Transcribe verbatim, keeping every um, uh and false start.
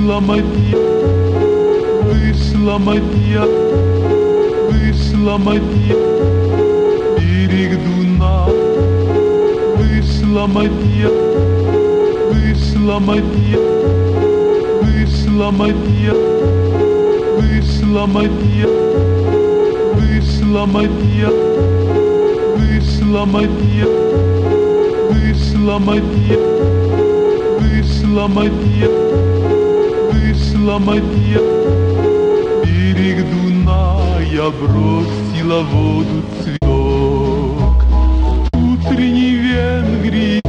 Вышла Мадья, вышла Мадья, вышла Мадья, берег Дуна. Вышла Мадья, вышла Мадья, вышла Мадья, вышла Мадья, вышла Мадья, вышла Мадья, вышла Мадья, вышла Мадья, вышла Мадья, берег Дуная бросила воду цветок. Утренний Венгрии